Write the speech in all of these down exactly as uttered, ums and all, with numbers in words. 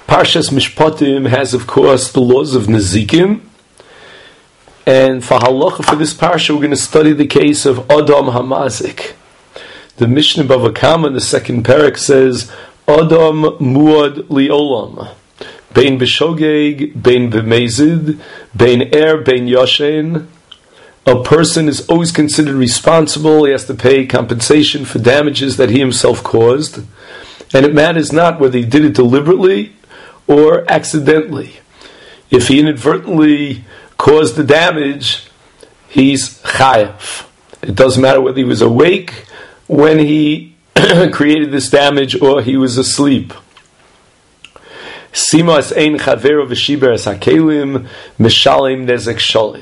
Parshas Mishpatim has, of course, the laws of Nezikim. And for halacha for this parsha, we're going to study the case of Adam Hamazik. The Mishnah Bava Kama in the second parak says, Adam muad liolam, bein b'shogeg, bein b'mezid, bein er, bein yoshen. A person is always considered responsible. He has to pay compensation for damages that he himself caused. And it matters not whether he did it deliberately or accidentally. If he inadvertently caused the damage, he's chayav. It doesn't matter whether he was awake when he created this damage or he was asleep. Simas ein chavero v'shiber es hakelim mishalim nezek shalim.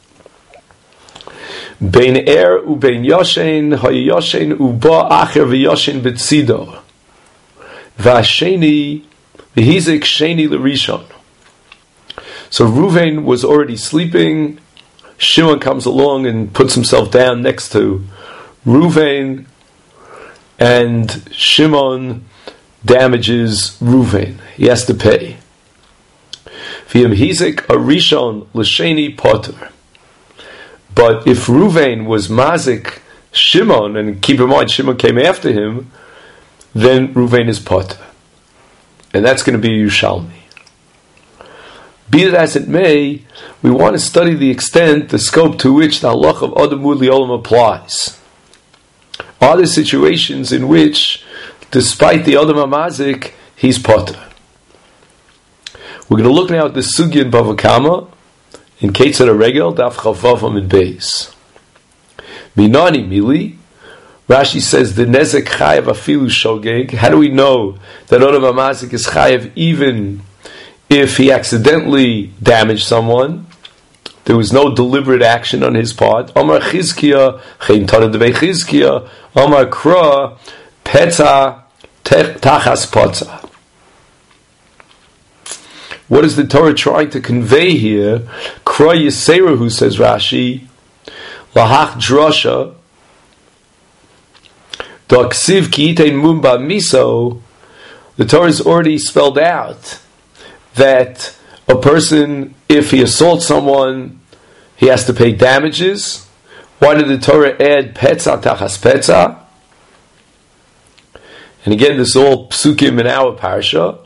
Bein er u bein yoshen hayoshen u ba acher v'yoshen betzido v'asheni v'hizik sheni l'rishon. So Ruvain was already sleeping. Shimon comes along and puts himself down next to Ruvain, and Shimon damages Ruvain. He has to pay. V'yim hizik arishon l'sheni poter. But if Ruvain was mazik Shimon, and keep in mind Shimon came after him, then Ruvain is poter, and that's going to be Yerushalmi. Be it as it may, we want to study the extent, the scope to which the halach of Adam Muad Liolam applies. Are there situations in which, despite the Adam HaMazik, he's poter? We're going to look now at the sugya in Bava Kama, in Ketzad HaRegel, Daf Chavav Amid Beis. Minani Mili, Rashi says, the Nezek Chayav Afilu Shogeg. How do we know that Adam HaMazik is Chayav even if he accidentally damaged someone? There was no deliberate action on his part. Amar Chizkiya, Chein Tana Devei Chizkiya, Amar Kra, Petza, Tachas Potza. What is the Torah trying to convey here? Kra Yiserahu, says Rashi, Lahach Drasha, Doksiv Ki Yitein Mumba Miso. The Torah is already spelled out that a person, if he assaults someone, he has to pay damages. Why did the Torah add petza tachas petza? And again, this is all psukim in our parsha.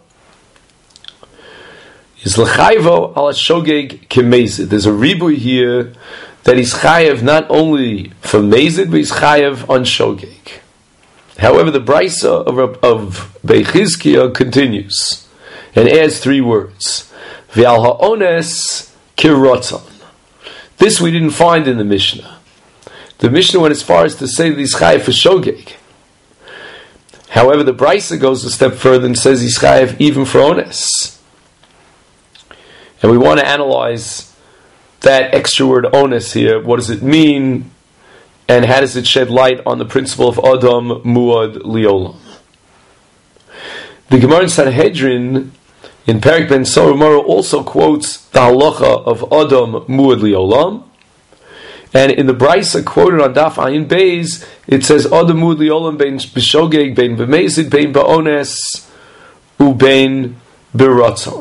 Is l'chayvo al shogeg kemezid. There's a ribui here that he's chayev not only for mezid, but he's chayev on shogeg. However, the brisa of, of Beichizkiya continues and adds three words. V'al ha'ones kirotzon. This we didn't find in the Mishnah. The Mishnah went as far as to say that he's chayev for shogeg. However, the brisa goes a step further and says he's chayev even for ones. And we want to analyze that extra word ones here. What does it mean? And how does it shed light on the principle of Adam Muad Liolam? The Gemara in Sanhedrin in Perek Ben Soromara also quotes the halacha of Adam Muad Liolam. And in the Brisa quoted on Daf Ayin Beis, it says Adam Muad Liolam bein b'shogeg, bein b'mezid, bein ba'ones, u bein b'ratzon.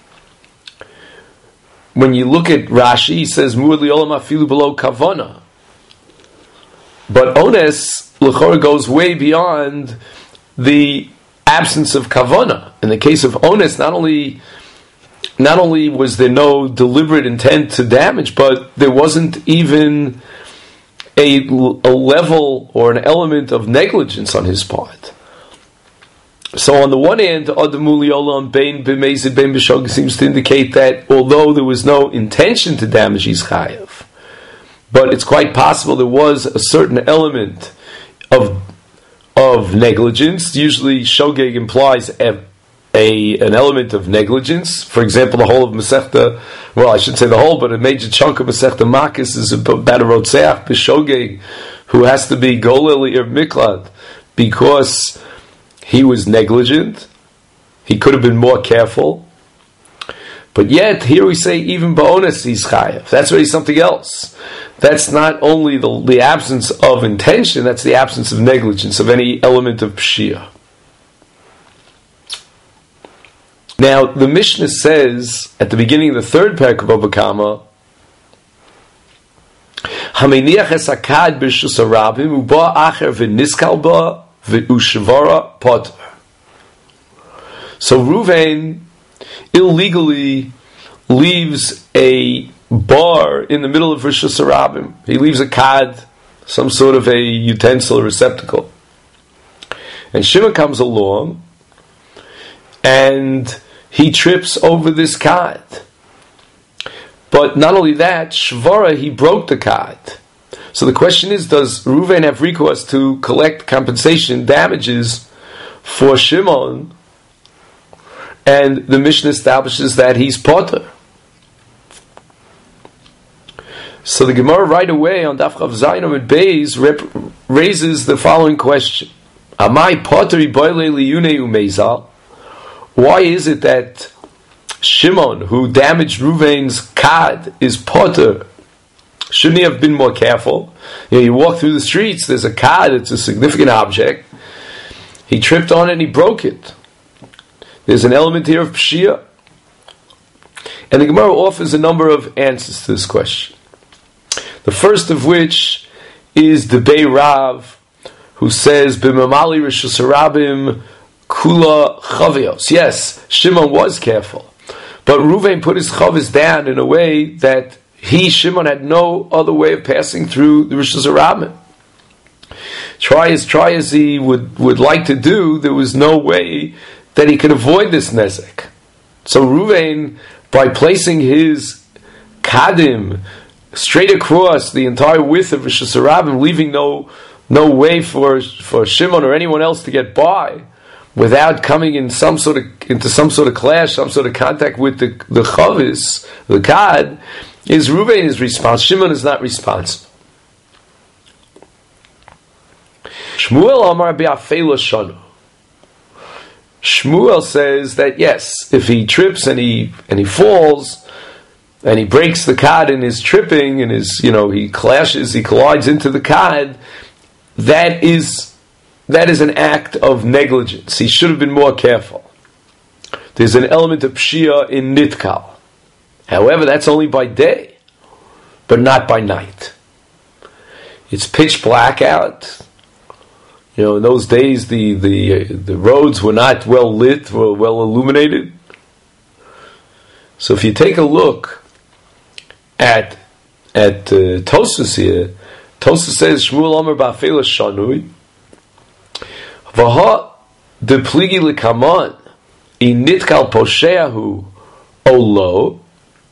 When you look at Rashi, he says Muad Liolam afilu below kavana. But ones l'chora goes way beyond the absence of kavana. In the case of ones, not only not only was there no deliberate intent to damage, but there wasn't even a, a level or an element of negligence on his part. So on the one hand, Adamu Liolam bein b'mezid bein b'shogeg seems to indicate that although there was no intention to damage, he's chayav. But it's quite possible there was a certain element of of negligence. Usually, shogeg implies a, a an element of negligence. For example, the whole of Masechta, well, I shouldn't say the whole, but a major chunk of Masechta Makis is about a rotzeach b'shogeg who has to be golel ir miklad because he was negligent. He could have been more careful. But yet, here we say even ba'ones he's chayav. That's really something else. That's not only the, the absence of intention, that's the absence of negligence, of any element of pshia. Now, the Mishnah says, at the beginning of the third parak of Bava Kama, Hameniach es hakad b'reshus harabim uba acher v'niskal ba v'ushvara potter. So Ruvain illegally leaves a bar in the middle of reshus harabim. He leaves a kad, some sort of a utensil or receptacle. And Shimon comes along and he trips over this kad. But not only that, Shvara, he broke the kad. So the question is, does Ruvain have recourse to collect compensation, damages for Shimon? And the Mishnah establishes that he's potter. So the Gemara right away on Daf Chav Zayin Amud Beis rep- raises the following question: Amai poteri boile liyune umeizal? Why is it that Shimon, who damaged Ruvain's kad, is potter? Shouldn't he have been more careful? You know, you walk through the streets, there's a kad, it's a significant object. He tripped on it and he broke it. There's an element here of pshia. And the Gemara offers a number of answers to this question. The first of which is the Bei Rav, who says, B'mamali reshus harabim kula chavios. Yes, Shimon was careful. But Ruvain put his chavis down in a way that he, Shimon, had no other way of passing through the reshus harabim. Try as try as he would, would like to do, there was no way that he could avoid this nezek. So Ruvain, by placing his kadim straight across the entire width of reshus harabim, leaving no no way for for Shimon or anyone else to get by, without coming in some sort of into some sort of clash, some sort of contact with the the chavis, the kad, is Ruvain is responsible. Shimon is not responsible. Shmuel Amar Be'afela Shanu. Shmuel says that yes, if he trips and he and he falls and he breaks the kad in his tripping and his, you know, he clashes, he collides into the kad, that is that is an act of negligence. He should have been more careful. There's an element of pshia in nitkal. However, that's only by day, but not by night. It's pitch black out. You know, in those days, the, the the roads were not well lit, were well illuminated. So if you take a look at at uh, Tosfos here, Tosfos says Shmuel Omer Ba'afela Shanui Vaha de pligi lekaman I nitkal posheahu olo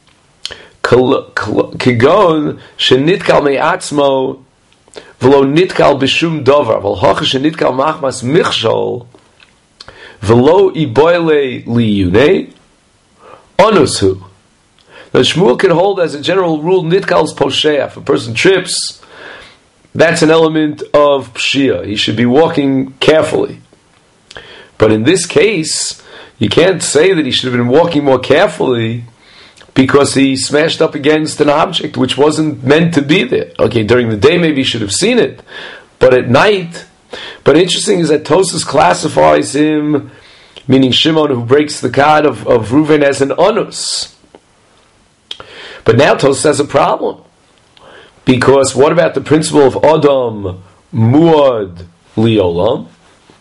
kigon shenitkal me'atzmo v'lo nitkal b'shum dovar v'lo hocha shenitkal machmas michshol v'lo iboile liyunei onushu. Now Shmuel can hold as a general rule nitkal's posheah. If a person trips, that's an element of pshia. He should be walking carefully. But in this case, you can't say that he should have been walking more carefully because he smashed up against an object which wasn't meant to be there. Okay, during the day maybe he should have seen it, but at night. But interesting is that Tosfos classifies him, meaning Shimon, who breaks the kad of, of Reuven, as an onus. But now Tosfos has a problem. Because what about the principle of Adam Muad Liolam?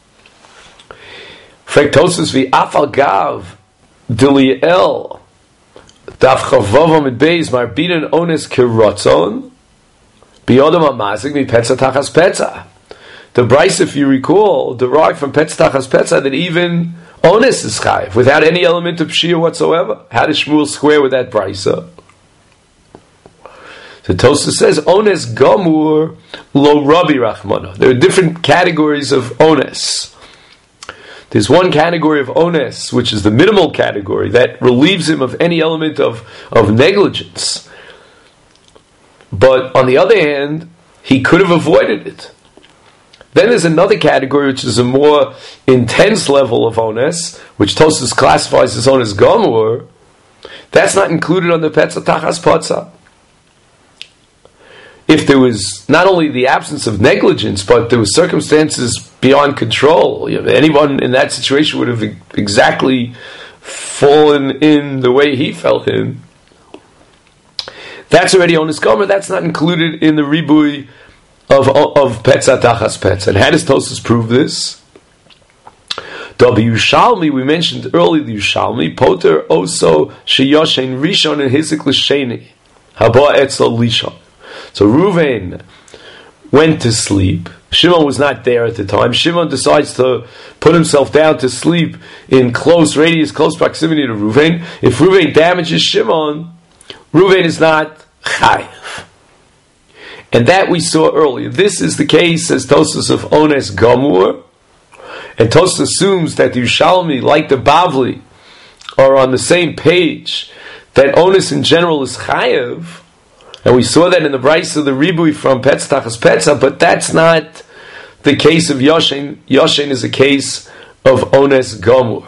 Tosfos v'afal gav diliel daf chavavam et beis marbidan ones kirotzon biyodam amazik mipetza tachas petza. The Bryce, if you recall, derived from petza tachas petza that even ones is chayiv without any element of pshia whatsoever. How does Shmuel square with that Bryce? So Tosfos says ones gamur lo Rabbi Rachmana. There are different categories of ones. There's one category of ones, which is the minimal category, that relieves him of any element of, of negligence. But on the other hand, he could have avoided it. Then there's another category, which is a more intense level of ones, which Tosfos classifies as ones gamur. That's not included on the petza tachas patza. If there was not only the absence of negligence, but there were circumstances beyond control, you know, anyone in that situation would have exactly fallen in the way he fell in, that's already Ones Gomer. That's not included in the ribui of of Petza Tachas Petza. And how does Tosfos prove this? W Yushalmi, we mentioned earlier the Yushalmi, Poter Oso Sheyoshen Rishon and Hizik L'Sheni Haba Etzel Lishon. So Reuven went to sleep. Shimon was not there at the time. Shimon decides to put himself down to sleep in close radius, close proximity to Reuven. If Reuven damages Shimon, Reuven is not chayiv. And that we saw earlier. This is the case, as Tosfos, of Ones Gomur. And Tosfos assumes that the Yerushalmi, like the Bavli, are on the same page, that Ones in general is chayiv. And we saw that in the Brisa of the Ribui from Petz Tachas Petza, but that's not the case of Yoshen. Yoshen is a case of Ones Gomur.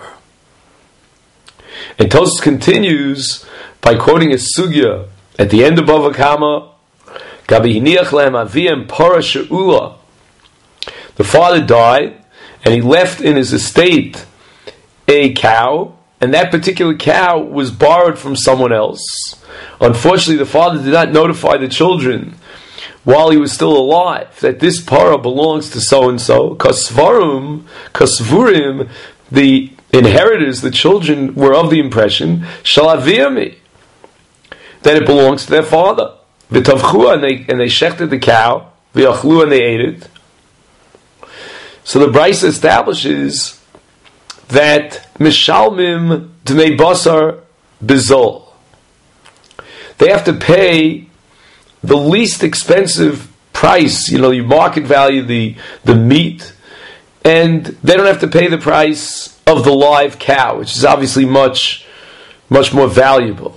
And Tosfos continues by quoting a sugya at the end of Bava Kama, Gabi hiniach lehem aviyem para she'ula. The father died, and he left in his estate a cow, and that particular cow was borrowed from someone else. Unfortunately, the father did not notify the children while he was still alive that this para belongs to so-and-so. Kasvarum, kasvurim, the inheritors, the children, were of the impression, shalaviyami, that it belongs to their father. V'tavchua, and they and they shechted the cow. V'yachlu, and they ate it. So the Brisa establishes that mishalmim dmei basar bizol. They have to pay the least expensive price, you know, you market value the the meat, and they don't have to pay the price of the live cow, which is obviously much much more valuable.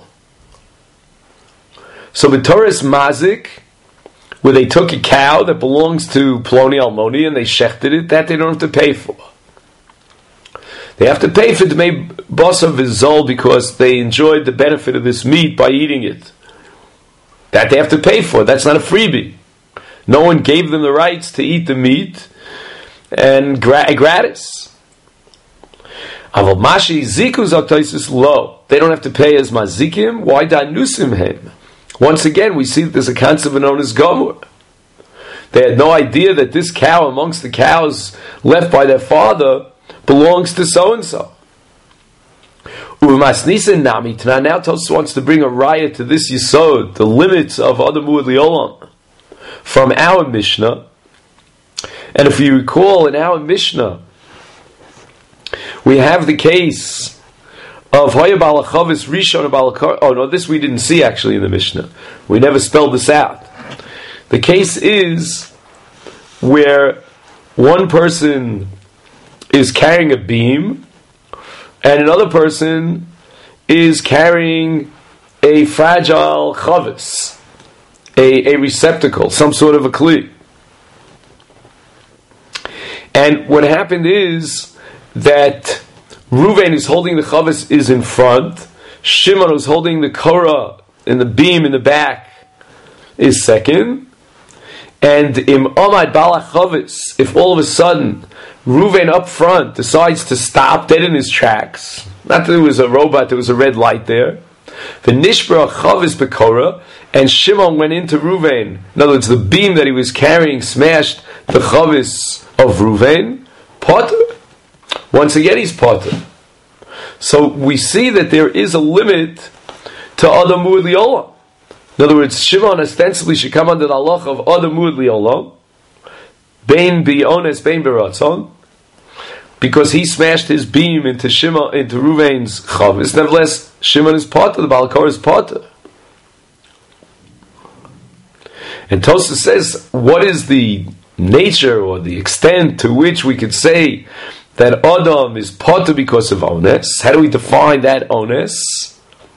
So the Torah is mazik, where they took a cow that belongs to Ploni Almoni and they shechted it, that they don't have to pay for. They have to pay for Dmei Basar V'Zol because they enjoyed the benefit of this meat by eating it. That they have to pay for. That's not a freebie. No one gave them the rights to eat the meat and gra- gratis. Aval Mashi Zikus Aktoisis Lo. They don't have to pay as Mazikim. Why Danusim Hem? Once again, we see that there's a concept known as Gomur. They had no idea that this cow amongst the cows left by their father belongs to so-and-so. Now Tosfos wants to bring a raya to this yisod, the limits of Adam U'ad Li'olam, from our Mishnah. And if you recall, in our Mishnah, we have the case of Hoya Balachavis Rishon Balakar. Oh no, this we didn't see actually in the Mishnah. We never spelled this out. The case is where one person is carrying a beam and another person is carrying a fragile chavis, a, a receptacle, some sort of a kli. And what happened is that Reuven is holding the chavis is in front, Shimon who's holding the korah in the beam in the back is second, and im omad balach chavis, if all of a sudden Reuven up front decides to stop dead in his tracks, not that there was a robot, there was a red light there, the nishbra chavis bekorah, and Shimon went into Reuven, in other words the beam that he was carrying smashed the chavis of Reuven, potter. Once again, he's potter. So we see that there is a limit to Adam U'ad Li'olam. In other words, Shimon ostensibly should come under the halacha of Adam U'ad Li'olam, Bein B'Ones, Bein B'Ratzon, because he smashed his beam into Shimon, into Reuven's chavis. Nevertheless, Shimon is potter, the Balakor is potter. And Tosfos says, what is the nature or the extent to which we could say that Adam is potter because of ones? How do we define that ones?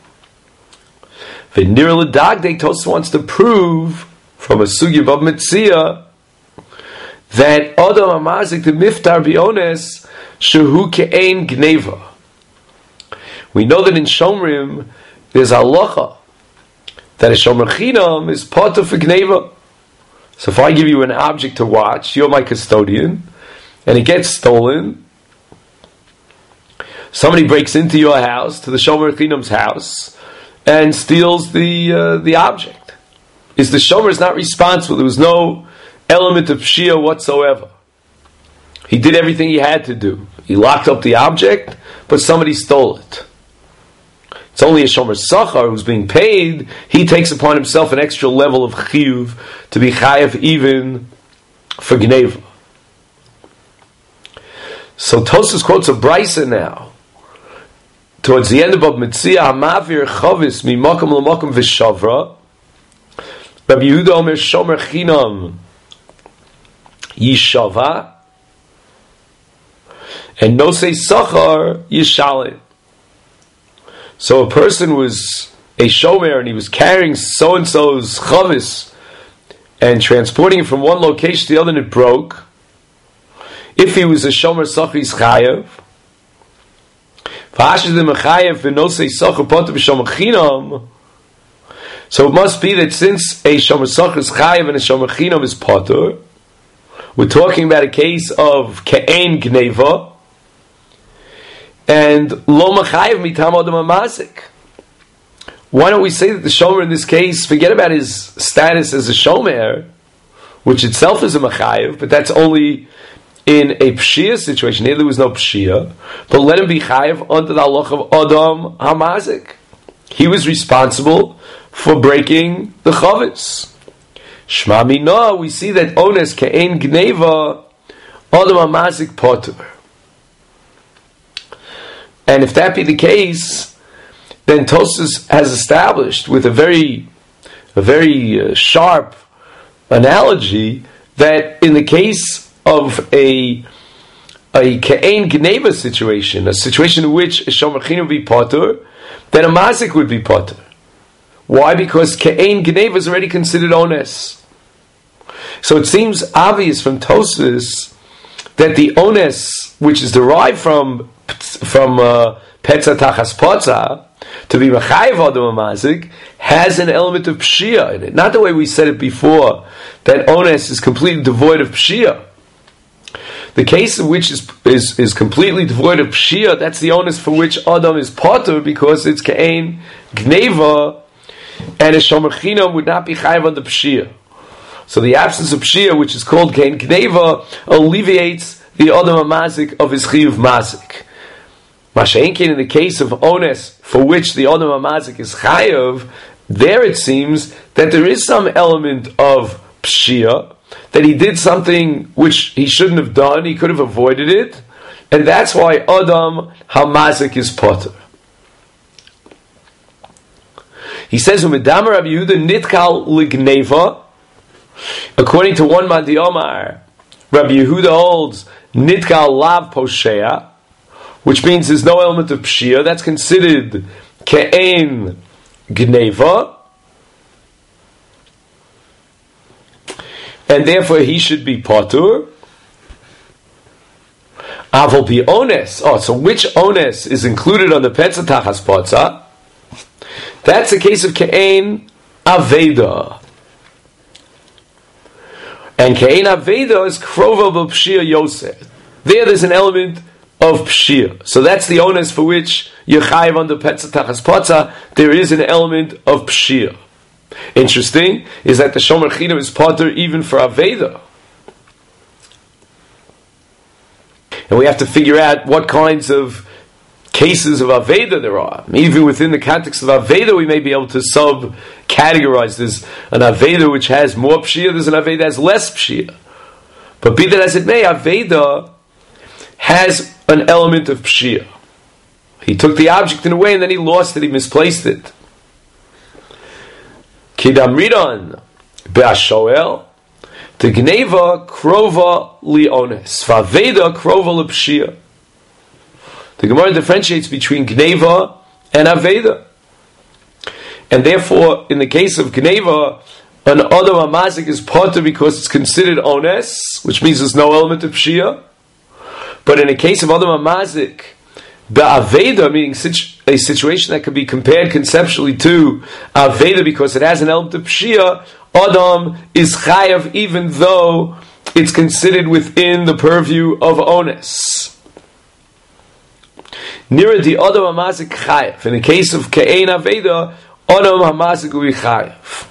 V'nir l'dagdei, Tosfos wants to prove from a sugya of Metzia that Adam amazik the miftar b'ones shehu ke'ein gneva. We know that in Shomrim there's halacha that a shomer chinam is potter for gneva. So if I give you an object to watch, you're my custodian, and it gets stolen, somebody breaks into your house, to the Shomer Chinam's house, and steals the uh, the object. Is the Shomer is not responsible? There was no element of Pshia whatsoever. He did everything he had to do. He locked up the object, but somebody stole it. It's only a Shomer Sachar who's being paid. He takes upon himself an extra level of chiyuv to be chayav even for Gneva. So Tosfos quotes a brisa now. Towards the end of Bab Metzia, Hamavir Chavis mimakom lamakom v'shavra. Rabbi Yehuda Omer Shomer Chinam Yishava, and Nosei Sachar Yishalim. So a person was a shomer and he was carrying so and so's chavis and transporting it from one location to the other, and it broke. If he was a shomer sachar, he's chayav. So it must be that since a shomer sachar is chayav and a shomer chinam is potter, we're talking about a case of ke'en gneva and lo machayev mitam adam amazik. Why don't we say that the shomer in this case, forget about his status as a shomer, which itself is a machayev, but that's only in a pshia situation. Here there was no pshia, but let him be chayev under the halach of adam hamazik. He was responsible for breaking the chavis. Shma mina, we see that ones ke'en gneva adam hamazik potter. And if that be the case, then Tosfos has established with a very, a very uh, sharp analogy that in the case of a a ke'en gneva situation, a situation in which a shomer chinam would be potter, then a mazik would be potter. Why? Because ke'en gneva is already considered ones. So it seems obvious from Tosfos that the ones, which is derived from from uh, petza tachas potza, to be machayev adam mazik, has an element of pshia in it. Not the way we said it before, that ones is completely devoid of pshia. The case in which is, is is completely devoid of pshia, that's the onus for which adam is potter, because it's ke'en gneva, and a shomer chinam would not be chayev on the pshia. So the absence of pshia, which is called ke'en gneva, alleviates the adam mazik of his chiyuv mazik. Masha'inkin, in the case of ones for which the adam mazik is chayev, there it seems that there is some element of pshia, that he did something which he shouldn't have done, he could have avoided it, and that's why Adam Hamazik is potter. He says, Umedamar Rabbi Yehuda nitkal ligneva. According to one Madi Omar, Rabbi Yehuda holds nitkal lav poshea, which means there's no element of pshia. That's considered ke'en gneva, and therefore he should be potur. Avol be ones. Oh, so which ones is included on the petza tachas potza? That's a case of ke'en aveda. And ke'en aveda is krova b'pshia yosef. There there's an element of pshia. So that's the ones for which yechayev on the petza tachas potza. There is an element of pshia. Interesting is that the shomer chinam is potter even for aveda, and we have to figure out what kinds of cases of aveda there are. Even within the context of aveda, we may be able to sub-categorize. There's an aveda which has more pshia, there's an aveda that has less pshia. But be that as it may, aveda has an element of pshia. He took the object in a way and then he lost it, he misplaced it. Kidam Ridon Be'ashoel to Gneva Krova Leones Faveda Krova Lepshia. The Gemara differentiates between Gneva and Aveda, and therefore, in the case of Gneva, an Adam Amazik is potter because it's considered ones, which means there's no element of Pshia. But in the case of Adam Amazik, the Aveda, meaning a situation that could be compared conceptually to Aveda because it has an element of Pshia, Adam is Chayav even though it's considered within the purview of Ones. Nira di Odom Hamazik Chayev. In the case of Ke'ein Aveda, Odom Hamazik will be Chayev.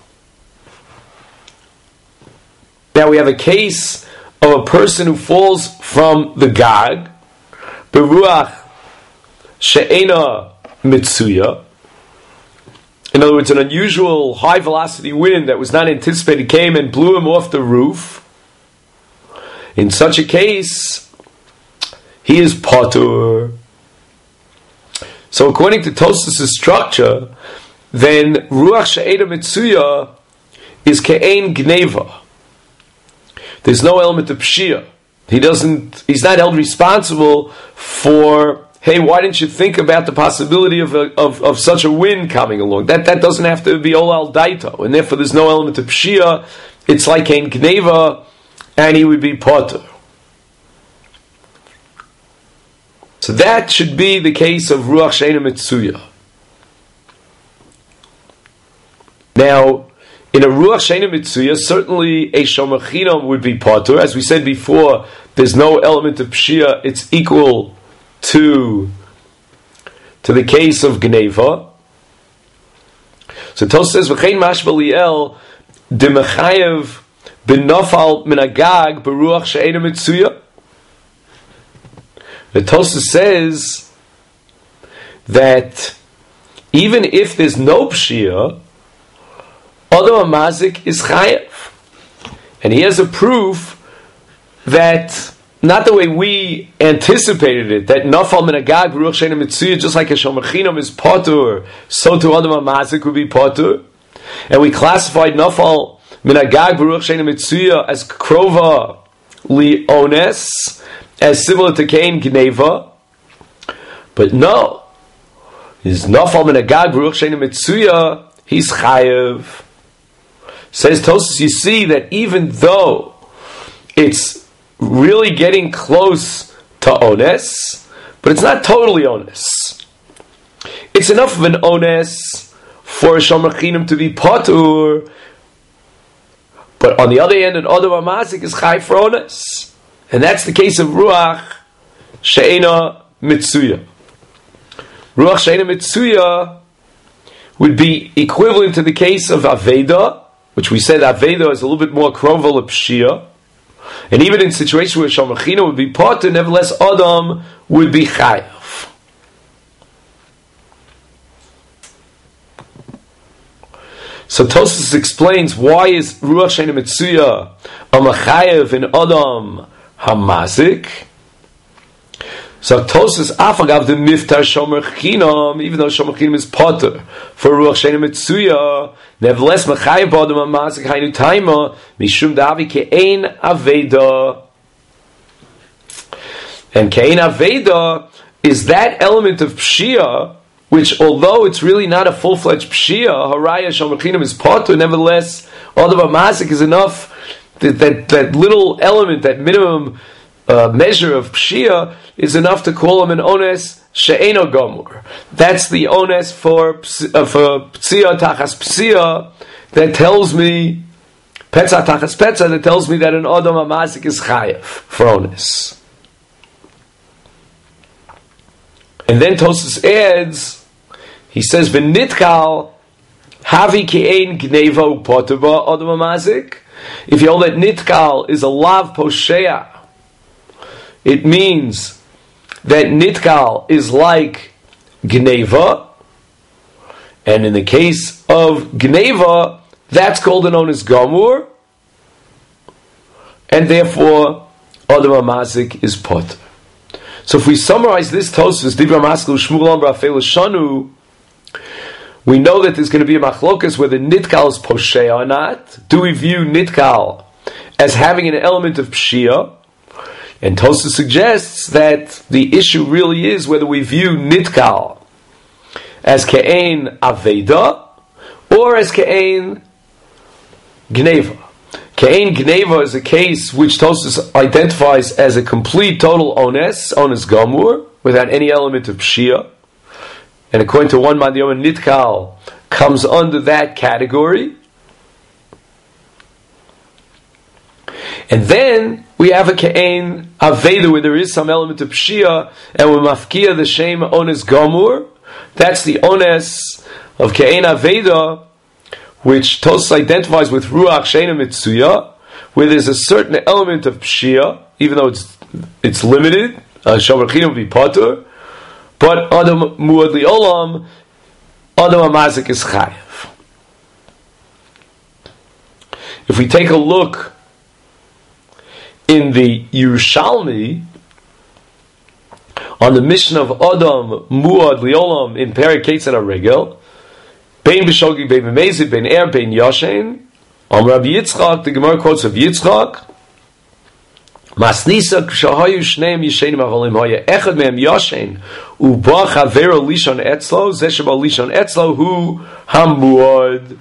Now we have a case of a person who falls from the Gag, Beruach She'ena Mitsuya. In other words, an unusual high velocity wind that was not anticipated came and blew him off the roof. In such a case, he is Patur. So according to Tosfos' structure, then Ruach She'ena Mitsuya is Ke'ein Gneva. There's no element of Pshia. He doesn't, he's not held responsible for, hey, why didn't you think about the possibility of a, of, of such a wind coming along? That that doesn't have to be Olal Daito, and therefore there's no element of Pshia. It's like Ke'ein Gneva, and he would be Potter. So that should be the case of Ruach She'ena Mitsuya. Now, in a Ruach She'ena Mitsuya, certainly a Shomer Chinam would be Potter. As we said before, there's no element of Pshia. It's equal to, to the case of Gneva. So Tosfos says, V'chein mashma li'el demechayev b'nofal min hagag b'ruach she'ena mitsuya. The Tosfos says that even if there's no Pshia, Odom Hamazik is Chayev. And he has a proof that, not the way we anticipated it, that Nafal min hagag b'ruach she'ena mitsuya, just like a Shomer Chinam is Potur, so to Odom Hamazik would be Potur. And we classified Nafal min hagag b'ruach she'ena mitsuya as Krova li Ones, as similar to Ke'ein Gneva. But no, he's Nafal min hagag b'ruach she'ena mitsuya, he's Chayev. Says Tosfos, you see that even though it's really getting close to Ones, but it's not totally Ones. It's enough of an Ones for a Shomer Chinam to be Patur, but on the other hand, an Odom Hamazik is Chai for Ones. And that's the case of Ruach She'ena Mitsuya. Ruach She'ena Mitsuya would be equivalent to the case of Aveda, which we said Aveda is a little bit more Krovel of Pshia. And even in situations where Shomer Chinam would be Potter, nevertheless Adam would be Chayav. So Tosfos explains why is Ruach She'ena Mitsuya a Machayev in Adam Hamazik. So Tosfos afagav the miftar Shomer Chinam, even though Shomer Chinam is Potter for Ruach She'ena Mitsuya, nevertheless Machayev Adam Hamazik Hainu Taima Mishum Davi Ke'ein Aveda. And Ke'ein Aveda is that element of Pshia, which although it's really not a full-fledged Pshia, Haraya Shomer Chinam is Potter, nevertheless Adam Hamazik is enough, that, that, that little element, that minimum Uh, measure of Pshia is enough to call him an Ones She'eno Gomur. That's the Ones for uh, for Psia Tachas Psia that tells me, Petza Tachas Petza, that tells me that an Odom Hamazik is Chayev for Ones. And then Tosfos adds, he says, V'nitkal Havi Ke'ein Gneva Upotava Odom Hamazik. If you hold that Nitkal is a Lav Posheya, it means that Nitkal is like Gneva, and in the case of Gneva, that's called an Ones Gomur, and therefore Odom Hamazik is Potter. So if we summarize this Tosfos, Dibra Maskil Shmuel Amar Afel Shanu, we know that there's going to be a machlokas whether Nitkal is Posheya or not. Do we view Nitkal as having an element of Pshia? And Tosfos suggests that the issue really is whether we view Nitkal as Ke'ein Aveda or as Ke'ein Gneva. Ke'ein Gneva is a case which Tosfos identifies as a complete total Ones, Ones Gomur, without any element of Pshia. And according to one Madiyom, Nitkal comes under that category. And then we have a Ke'en Aveda where there is some element of Pshia, and we mafkia the Shem Ones Gomur. That's the Ones of Ke'en Aveda, which Tos identifies with Ruach Sheina Mitsuya, where there's a certain element of Pshia, even though it's it's limited. Shomer Chinam will be Potter, but Adam Muad Li'olam, Adam Amazik is Chayev. If we take a look in the Yerushalmi, on the mission of Adam Muad Li'olam in Perek Ketzad HaRegel, Bein B'Shogig, Bein B'Mezid, Bein Er, Bein Yashen, on Rabbi Yitzchak, the Gemara quotes of Yitzchak, Masnisa Kshahayu Shneim Yishenim Avalim Haya Echad Mehem Yashen Uba Chavero Lishon Etzlo Zesheba Lishon Etzlo Hu Hamuad.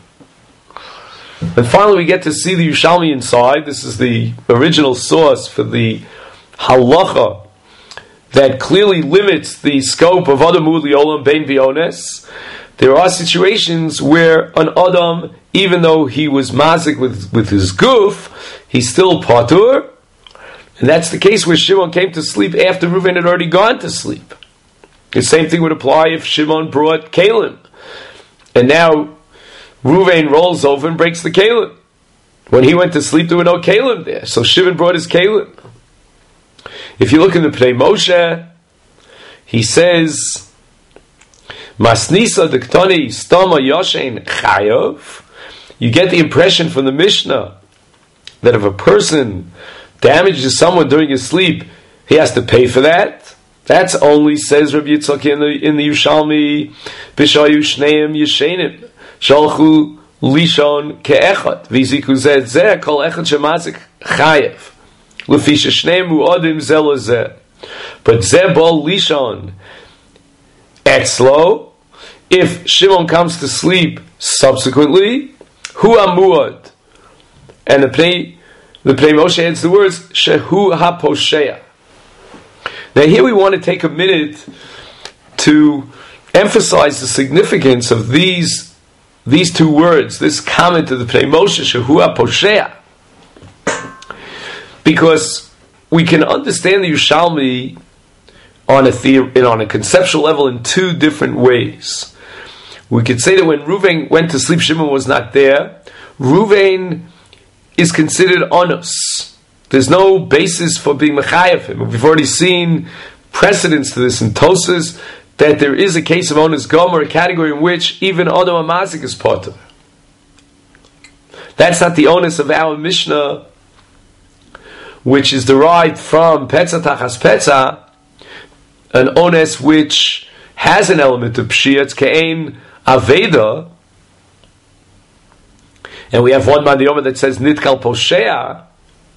And finally we get to see the Yerushalmi inside. This is the original source for the halacha that clearly limits the scope of Adam Muad Li'olam Bein V'Ones. There are situations where an Adam, even though he was mazik with, with his guf, he's still patur. And that's the case where Shimon came to sleep after Reuven had already gone to sleep. The same thing would apply if Shimon brought kalim. And now Reuven rolls over and breaks the kalim. When he went to sleep, there were no kalim there. So Shimon brought his kalim. If you look in the Pnei Moshe, he says, Masnisa Diktani Stama Yoshein Chayav. You get the impression from the Mishnah that if a person damages someone during his sleep, he has to pay for that. That's only, says Rabbi Yitzchak in the in the Yerushalmi, B'shayu Shneim Yeshenim Shalchu Lishon Ke'echad V'ziku Zed Zeh Kol Echad Shemazik Chayav L'fisha Shneim U'odim Zeh Zeh. But Zeh Bol Lishon Etzlo, if Shimon comes to sleep subsequently, Hu Amuad, and the Pnei the Pnei Moshe adds the words Shehu HaPoshea. Now here we want to take a minute to emphasize the significance of these these two words, this comment of the Pnei Moshe Shehu HaPoshea, because we can understand the Yerushalmi on a theory, on a conceptual level in two different ways. We could say that when Reuven went to sleep, Shimon was not there. Reuven is considered onus. There's no basis for being mechayev him. We've already seen precedents to this in Tosas, that there is a case of onus gomer, a category in which even Adam Amazik is part of. That's not the onus of our Mishnah, which is derived from Petza Tachas Petza, an ones which has an element of Pshia, it's Ke'en Aveda, and we have one Mandiyoma that says Nitkal Poshea,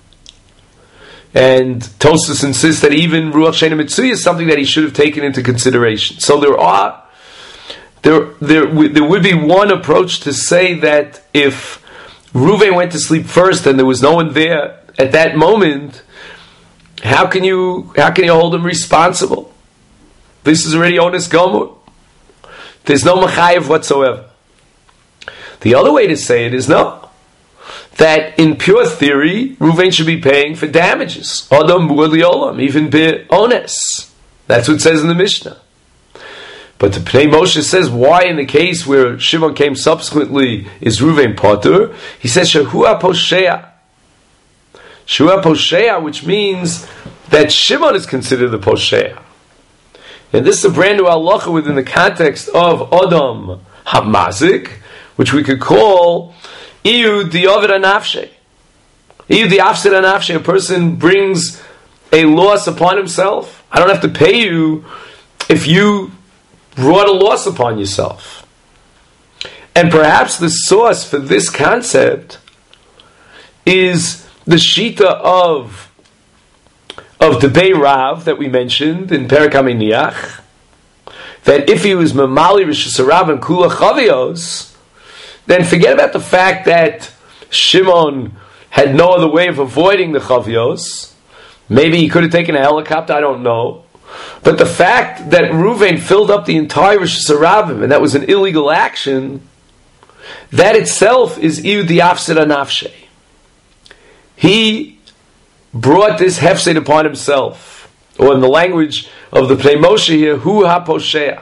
and Tosfos insists that even Ruach Sheina Mitsuya is something that he should have taken into consideration. So there are, there, there, there would be one approach to say that if Reuven went to sleep first and there was no one there at that moment, how can you, how can you hold him responsible? This is already onus gomer. There's no machayev whatsoever. The other way to say it is no. That in pure theory, Reuven should be paying for damages. Adam muad liolam, even be ones. That's what it says in the Mishnah. But the Pnei Moshe says, why in the case where Shimon came subsequently is Reuven potter? He says, Shehua Poshea. Shehua Poshea, which means that Shimon is considered the Poshea. And this is a brand new halacha within the context of Adam Hamazik, which we could call Iyu di Ovid Anafshe. Iyu di Afsid Anafshe. A person brings a loss upon himself. I don't have to pay you if you brought a loss upon yourself. And perhaps the source for this concept is the Shita of of the Bei Rav that we mentioned in Perek HaMiniach, that if he was Mamali Rishus Harav and Kula Chavios, then forget about the fact that Shimon had no other way of avoiding the Chavios. Maybe he could have taken a helicopter, I don't know. But the fact that Reuven filled up the entire Rishus Harabim, and that was an illegal action, that itself is Iyu Diafsid Anafshe. he brought this hefsed upon himself, or in the language of the Pnei Moshe here, hu ha-poshea.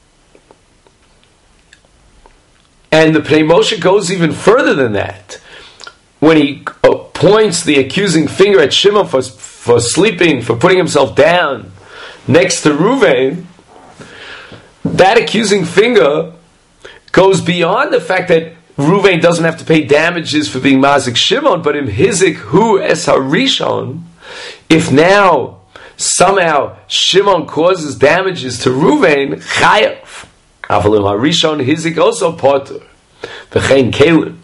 And the Pnei Moshe goes even further than that. When he points the accusing finger at Shimon for, for sleeping, for putting himself down next to Ruvain, that accusing finger goes beyond the fact that Ruvain doesn't have to pay damages for being Mazik Shimon, but in Hizik Hu Es HaRishon, if now somehow Shimon causes damages to Ruvain, Chayav. Avalim HaRishon Hizik also Potter. V'chein Kelim.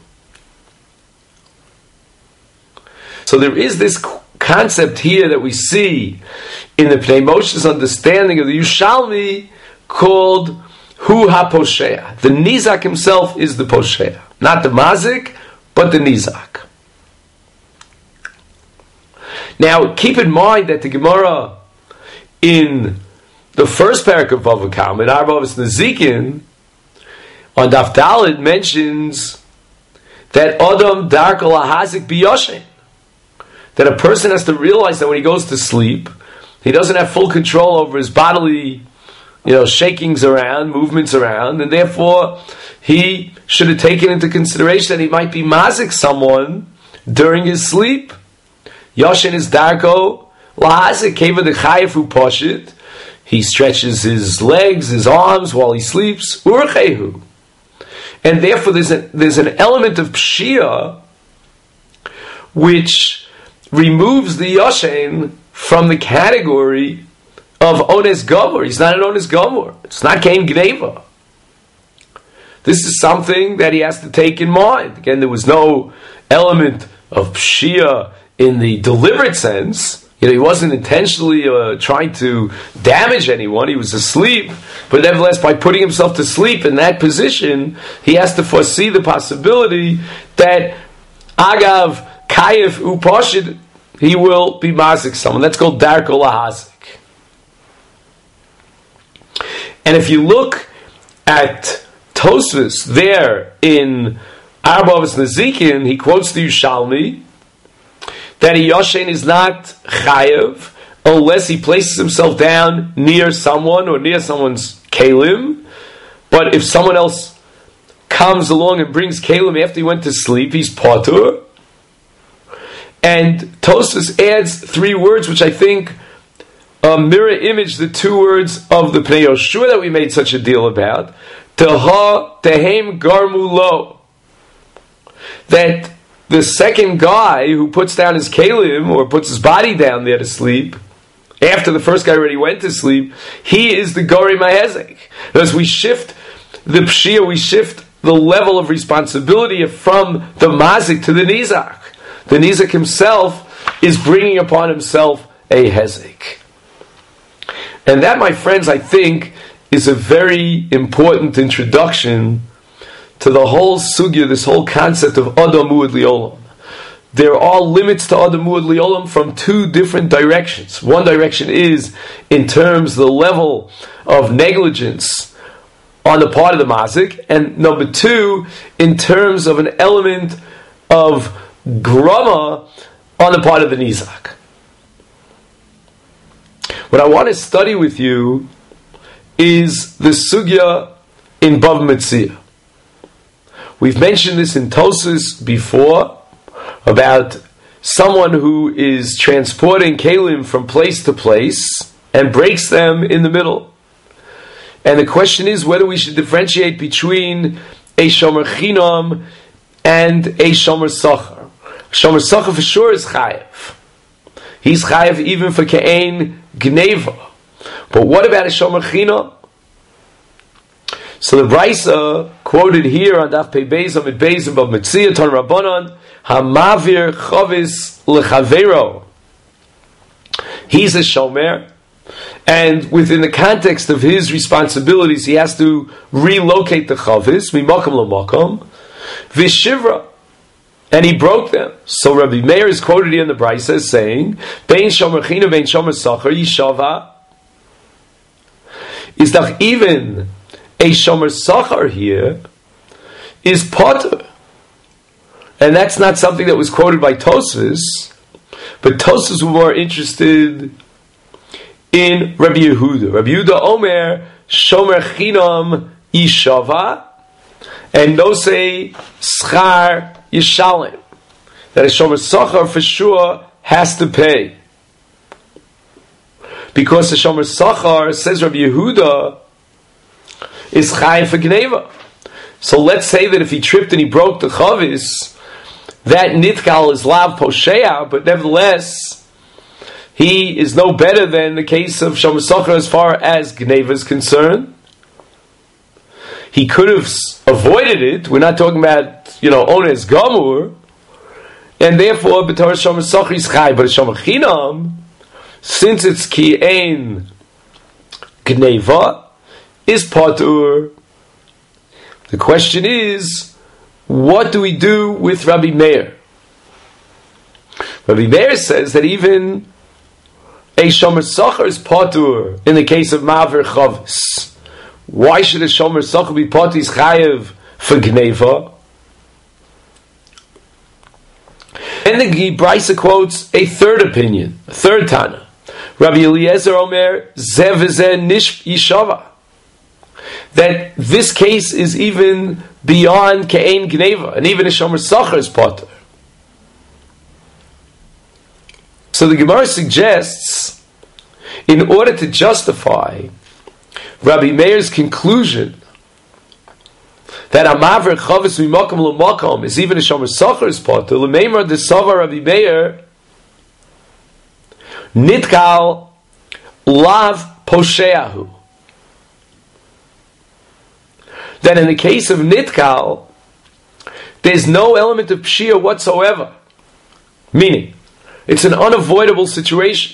So there is this concept here that we see in the Pnei Moshe's understanding of the Yushalmi called Hu HaPoshea. The Nizak himself is the Poshea. Not the Mazik, but the Nizak. Now, keep in mind that the Gemara in the first parak of Bava Kama, in Arbavas Nezikin, on Daf Daled mentions that Adam Darkol Hazik Biyoshin. That a person has to realize that when he goes to sleep, he doesn't have full control over his bodily, you know, shakings around, movements around, and therefore he should have taken into consideration that he might be mazik someone during his sleep. Yoshin is darko lahazik keva de chayifu poshit. He stretches his legs, his arms while he sleeps. Urchehu, and therefore there's a, there's an element of pshia which removes the Yoshen from the category of Ones Gomor. He's not an Ones Gomor. It's not Kain Gneva. This is something that he has to take in mind. Again, there was no element of Pshia in the deliberate sense. You know, he wasn't intentionally uh, trying to damage anyone. He was asleep. But nevertheless, by putting himself to sleep in that position, he has to foresee the possibility that Agav Kayif Upashid, he will be mazik someone. That's called Darko Lahazik. And if you look at Tosfos there in Arbavas Nezikin, he quotes the Yushalmi that a Yoshen is not chayev unless he places himself down near someone or near someone's kelim. But if someone else comes along and brings kelim after he went to sleep, he's potur. And Tosfos adds three words which I think uh, mirror image the two words of the Pnei Yoshua that we made such a deal about. Teha tehem garmu lo. That the second guy who puts down his kalim or puts his body down there to sleep, after the first guy already went to sleep, he is the gori mahezek. As we shift the pshia, we shift the level of responsibility from the mazik to the nizak. The Nizak himself is bringing upon himself a hezek. And that, my friends, I think, is a very important introduction to the whole sugya, this whole concept of Adam Muad Liolam. There are limits to Adam Muad Liolam from two different directions. One direction is in terms of the level of negligence on the part of the mazik, and number two, in terms of an element of grama on the part of the nizak. What I want to study with you is the sugya in Bava Metzia. We've mentioned this in Tosfos before about someone who is transporting kelim from place to place and breaks them in the middle. And the question is whether we should differentiate between a shomer chinam and a shomer sachar. Shomer Sachar for sure is chayev. He's chayev even for ke'ein gneva. But what about a Shomer Chinam? So the Brisa quoted here on Daf Pei Beis Amid Beis of Metzia Ton Rabbanon Hamavir Chavis Lechavero. He's a Shomer, and within the context of his responsibilities, he has to relocate the Chavis mimakom lamakom v'shivra. And he broke them. So Rabbi Meir is quoted here in the Brisa as saying, Bein shomer china, bein shomer sachar, yishava. Is that even a shomer sachar here is potter. And that's not something that was quoted by Tosfos, but Tosfos were more interested in Rabbi Yehuda. Rabbi Yehuda Omer, Shomer Chinam Ishava, and Nosei Schar Yishalim. That a Shomer Sachar for sure has to pay. Because the Shomer Sachar, says Rabbi Yehuda, is Chai for Gneva. So let's say that if he tripped and he broke the Chavis, that Nitkal is Lav Posheya, but nevertheless, he is no better than the case of Shomer Sachar as far as Gneva is concerned. He could have avoided it. We're not talking about, you know, Ones Gamur. And therefore, B'Torah Shomer Sachar is Chai. But Shomer Chinam, since it's Ki Ein Gneva, is Patur. The question is, what do we do with Rabbi Meir? Rabbi Meir says that even a Shomer Sachar is Patur in the case of Ma'aver Chavis. Why should a Shomer Sachar be Patur is Chayev for Gneva? And the Brisa quotes a third opinion, a third Tana. Rabbi Eliezer Omer, Zev Zeh Nish Yishava. That this case is even beyond Ke'en Gneva, and even a Shomer Sachar is Patur. So the Gemara suggests, in order to justify Rabbi Meir's conclusion that Amaver Chavis Mimakom L'Makom is even a Shomer Sachar is Patur, L'Meimar the Savar Rabbi Meir Nitkal Lav Posheahu. That in the case of Nitkal, there's no element of Pshia whatsoever. Meaning, it's an unavoidable situation.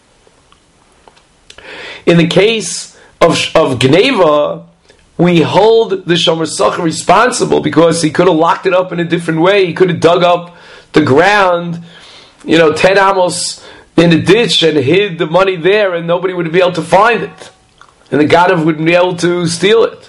In the case of, of Gneva, we hold the Shomer Sachar responsible because he could have locked it up in a different way. He could have dug up the ground, you know, ten amos in a ditch and hid the money there, and nobody would be able to find it. And the Ganav wouldn't be able to steal it.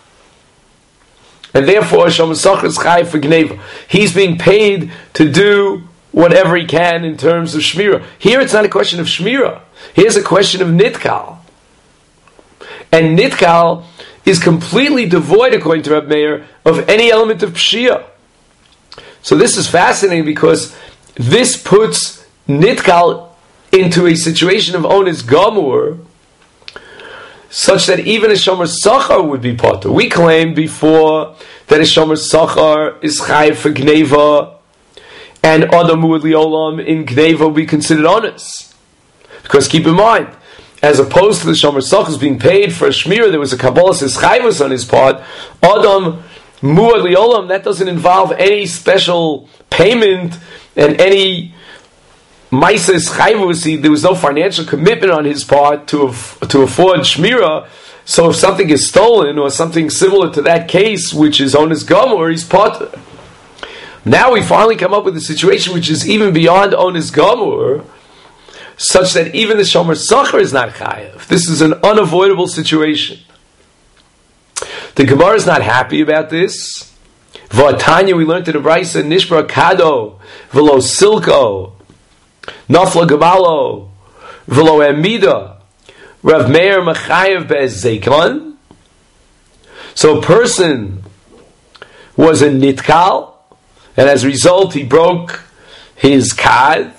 And therefore, Shomer Sachar is Chai for Gneva. He's being paid to do whatever he can in terms of Shmira. Here it's not a question of Shmira. Here's a question of Nitkal. And Nitkal is completely devoid, according to Reb Meir, of any element of Pshia. So this is fascinating because this puts Nitkal into a situation of Ones Gamur, such that even a Shomer Sachar would be Patur. We claimed before that a Shomer Sachar is Chayiv for Gneva, and Adamu Liolam in Gneva would be considered honest. Because keep in mind, as opposed to the Shomer Sachar being paid for a Shmira, there was a Kabbalah says Chayvus on his part. Adam Muad Liolam, that doesn't involve any special payment and any Maises Chayvus. There was no financial commitment on his part to to afford Shmira. So if something is stolen or something similar to that case, which is Ones Gamur, he's Patur. Now we finally come up with a situation which is even beyond Ones Gamur, such that even the Shomer Sachar is not Chayev. This is an unavoidable situation. The Gemara is not happy about this. V'atanya, we learned in the Brisa, Nishbar Kado, V'lo Silko, Nafla Gamalo, V'lo Emida, Rav Meir Mechayev Be'ezekon. So a person was a Nitkal, and as a result he broke his kad,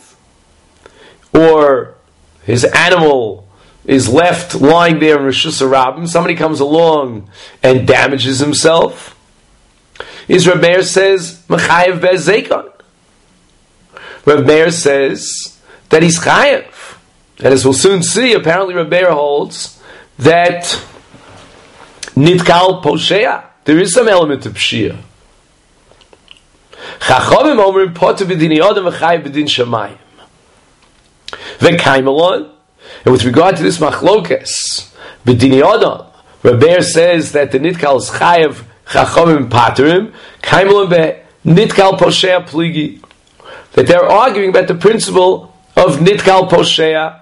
or his animal is left lying there in Rishus Harabim, somebody comes along and damages himself. Is Reb Meir says, Mechayev Be'ezekon. Reb Meir says that he's Chayev. And as we'll soon see, apparently Reb Meir holds that Nitkal Posheya, there is some element of Pshia. Chachamim Omerim Patur b'din Yodam v'chayev b'din Shamayim. V'kaimelon, and with regard to this machlokes, b'din Yodam, Reb Meir says that the Nitkal is Chayev Chachamim Paturim, Kaimelon be'Nitkal Posheya Pligi. That they're arguing about the principle of Nitkal Posheya.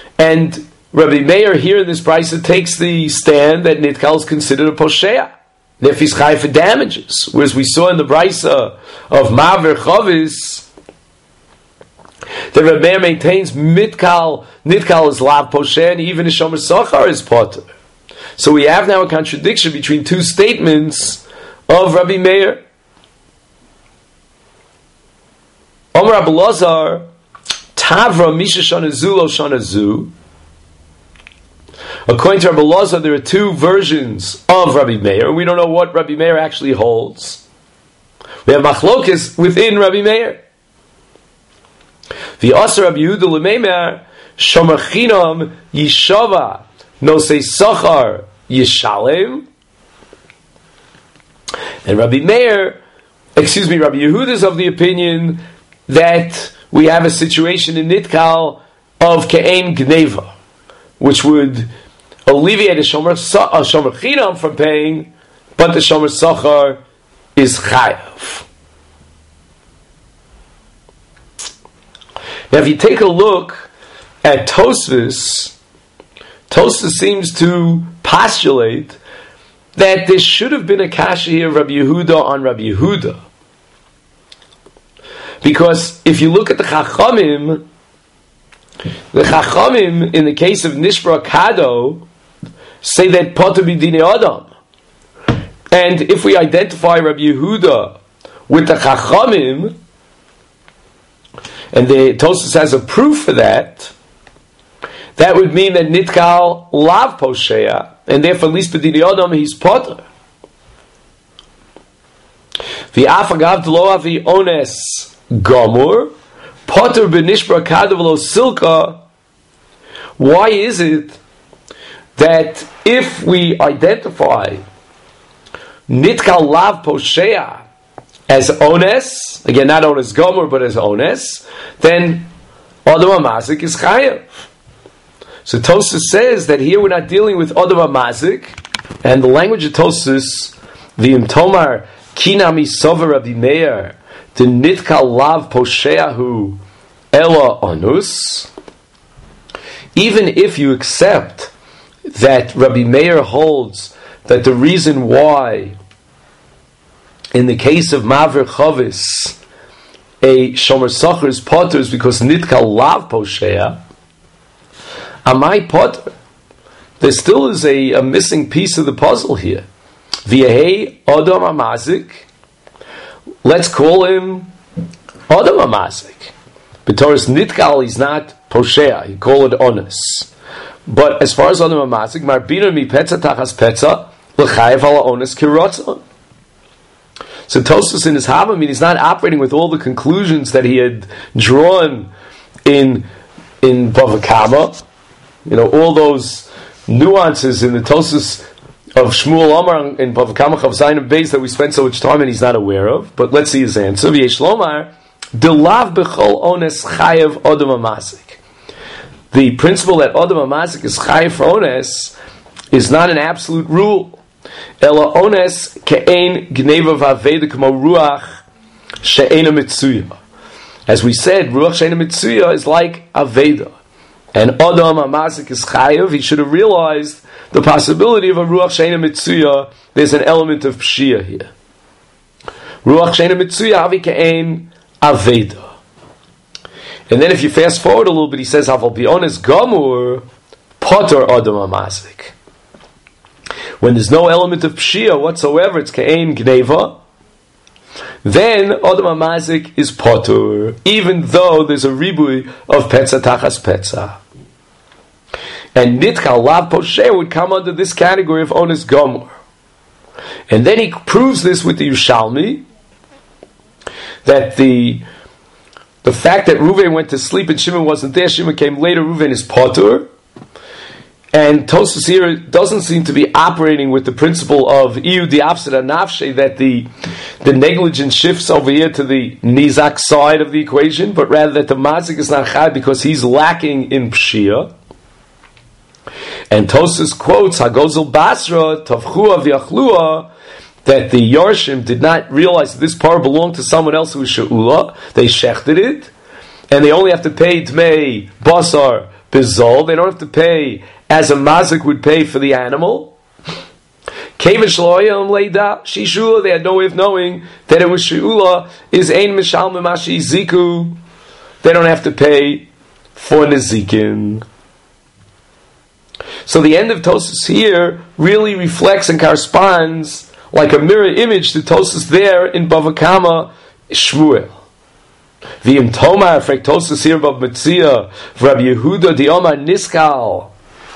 And Rabbi Meir here in this brisa takes the stand that Nitkal is considered a Posheya. And if he's chayiv for damages, whereas we saw in the brisa of Maver Chavis, the Reb Meir maintains mitkal, nitkal is lav posher, and even a shomer sachar is potter. So we have now a contradiction between two statements of Rabbi Meir. Omer Rabbi Lazar, Tavra misha shanazu lo shanazu. According to Rabbi Lazar, there are two versions of Rabbi Meir. We don't know what Rabbi Meir actually holds. We have machlokes within Rabbi Meir. The Asar Rabbi Yehuda l'meimer shomer chinam yishava nosei sachar yishalem. And Rabbi Meir, excuse me, Rabbi Yehuda is of the opinion that we have a situation in Nitkal of ke'en gneva, which would alleviate a shomer, a shomer chinam from paying, but the shomer sachar is chayav. Now, if you take a look at Tosfos, Tosfos seems to postulate that there should have been a kasha here of Rabbi Yehuda on Rabbi Yehuda. Because if you look at the Chachamim, the Chachamim, in the case of Nishbra Kado, say that Potter b'dinei Adam. And if we identify Rabbi Yehuda with the Chachamim, and the Tosfos has a proof for that, that would mean that Nitkal lav posheya, and therefore at least b'dinei Adam he's Potter. V'afagav d'lo avi ones Gomur, Potter b'nishbra kadav lo silka. Why is it that if we identify Nitkal lav posheya as ones, again not ones Gomur but as ones, then Adam HaMazik is chayav. So Tosfos says that here we're not dealing with Adam HaMazik, and the language of Tosfos, the Imtomar Kinami Sover Rabbi Meir, the Nitkal lav posheahu ela onus. Even if you accept that Rabbi Meir holds that the reason why, in the case of Maver Chavis, a shomer sachar is potter is because Nitkal lav poshea, amai potter, there still is a, a missing piece of the puzzle here. V'yehei Adam HaMazik, let's call him Adam HaMazik. B'toras Nitkal, he's not Poshea, he called it Onus. But as far as Adam HaMazik, Marbina mi petza tachas petza, l'chayev ala Onus kirotzon. So Tosfos in his Havamim, he's not operating with all the conclusions that he had drawn in in Bava Kama. You know, all those nuances in the Tosfos of Shmuel Omar in Bava Kama Chav Zayin Beis that we spent so much time and he's not aware of. But let's see his answer. V'yesh lomar delav b'chol ones chayev Adam HaMazik. The principle that Adam HaMazik is chayev for ones is not an absolute rule. Ela ones ke'ein gneva v'aveda k'mo ruach she'ena mitzuya. As we said, ruach she'ena mitzuya is like aveda. And Adam HaMazik is chayev. He should have realized the possibility of a ruach she'ena mitzuya. There's an element of pshia here. Ruach she'ena mitzuya avi ke'ein aveda. And then if you fast forward a little bit, he says, Haval b'ones gamur potter Adam HaMazik. When there's no element of pshia whatsoever, it's ke'ein gneva, then Adam HaMazik is potter, even though there's a ribui of petza tachas petza. And Nitkal lav posher would come under this category of ones gamur. And then he proves this with the Yerushalmi, that the the fact that Reuven went to sleep and Shimon wasn't there, Shimon came later, Reuven is potter. And Tosfos here doesn't seem to be operating with the principle of iu diafsida nafshe, that the the negligence shifts over here to the nizak side of the equation, but rather that the mazik is not chad because he's lacking in pshia. And Tosfos quotes Hagozel Basra Tavchua V'Yachlua, that the Yarshim did not realize that this par belonged to someone else who was she'ula. They shechted it, and they only have to pay Dmei Basar Bizol. They don't have to pay as a mazik would pay for the animal. And Kevish loyam leida shishula. They had no way of knowing that it was sheula. Is ein mishal memashi ziku. They don't have to pay for nezikin. So the end of Tosfos here really reflects and corresponds like a mirror image to Tosfos there in Bava Kama Shmuel. V'im Tomar frek Tosfos here Bav Metzia Rabbi Yehuda di Omar Niskal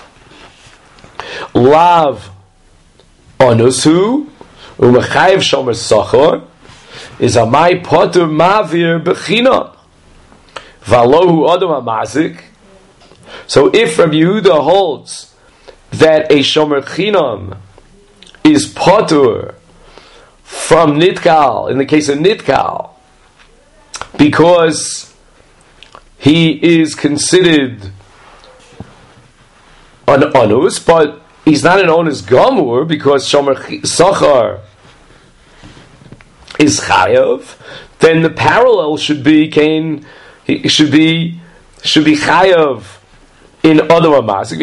Lav Onusu Umechayev Shomer Sachor is Amai Potter Mavir Bechina Valohu Odom Amazik. So if Rabbi Yehuda holds that a Shomer Chinam is Potter from Nitkal, in the case of Nitkal, because he is considered an Onus, but he's not an Onus Gamur, because Shomer Sachar is Chayav, then the parallel should be Cain, he should be should be Chayav in other Amasik.